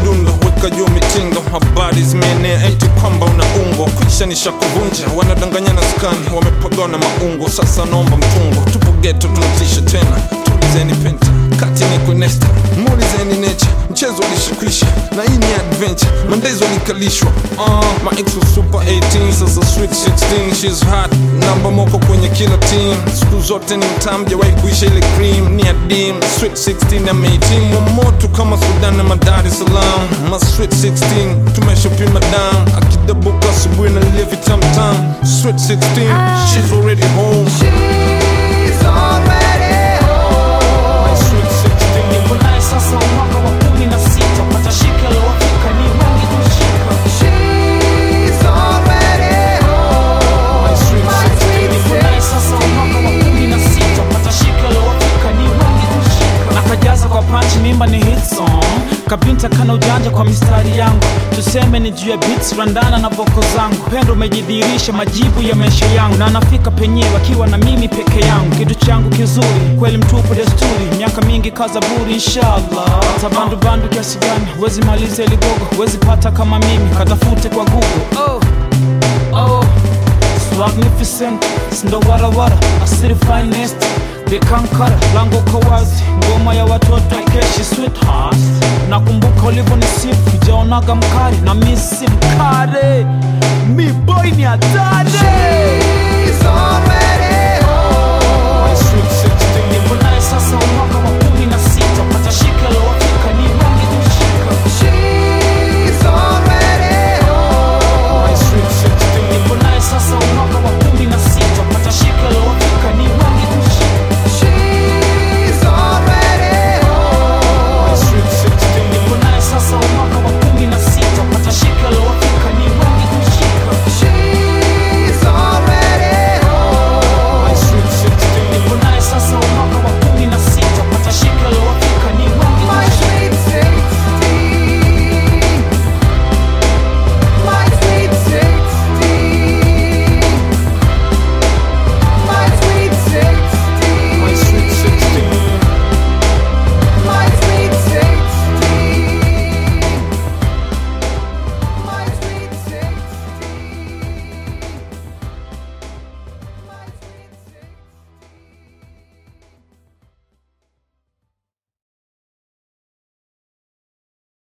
midundo, weka juu mitindo. Habari zimeenea eti kwamba unaungo, kisha nishakuvunja. Wanadanganyana skani, wamepagana maungo. Sasa naomba mtungo, tupo ghetto tunatisha tena. Tulizeni penta, kati niko nesta. Muulizeni nature, mchezo ulishikwisha. Na hii ni adventure, mandezo likalishwa. My ex was super 18, sasa sweet 16. She's hot, namba moko kwenye kila team. Siku zote ni mtamu, jawahi kuisha ile cream. Ni adim, sweet 16 I'm 18. Wamoto kama Sudan na Dar es Salaam. My sweet 16, tumeshopima down. Akidabuka asubuhi na live tam tam. Sweet 16, she's already home. She's already home. My sweet 16, niko naye sasa mwaka wa 16. Pata shika leo Afrika ni wengi tushika. She's already home. my sweet 16. Niko naye sasa mwaka wa 16. Pata shika leo Afrika ni wengi tushika. Akajaza kwa punch, mimba ni hit song. Kapinta kana ujanja kwa mistari yangu. Tuseme ni juu ya beats, randana na voko zangu. Pendo umejidhihirisha, majibu ya maisha yangu. Na nafika penyewe akiwa na mimi peke yangu. Kitu changu kizuri, kweli mtupu desturi. Miaka mingi kaza buri inshallah. Tabandu bandu kiasi gani, wezi malize ligogo. Wezi pata kama mimi, katafute kwa Google. Oh Magnificent, sindo warawara, asiri finest. Bikankara, lango kwa wazi. Ngoma ya watoto keshi sweetheart. Nakumbuka ulivo nisifu, jaonaga mkari. Na misi mkare, mi boy ni hatari. She's already